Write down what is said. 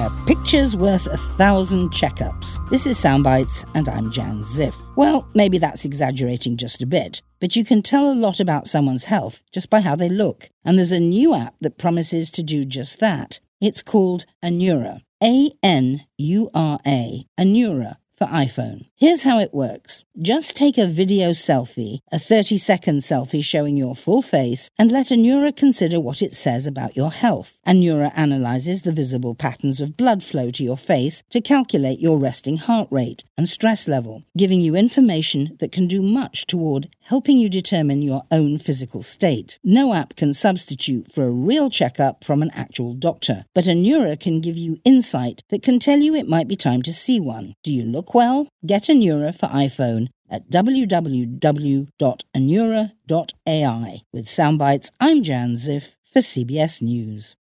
A picture's worth 1,000 checkups. This is Soundbites, and I'm Jan Ziff. Well, maybe that's exaggerating just a bit, but you can tell a lot about someone's health just by how they look. And there's a new app that promises to do just that. It's called Anura. A-N-U-R-A. Anura. For iPhone. Here's how it works. Just take a video selfie, a 30-second selfie showing your full face, and let Anura consider what it says about your health. Anura analyzes the visible patterns of blood flow to your face to calculate your resting heart rate and stress level, giving you information that can do much toward helping you determine your own physical state. No app can substitute for a real checkup from an actual doctor, but Anura can give you insight that can tell you it might be time to see one. Do you look well? Get Anura for iPhone at www.anura.ai. With Soundbites, I'm Jan Ziff for CBS News.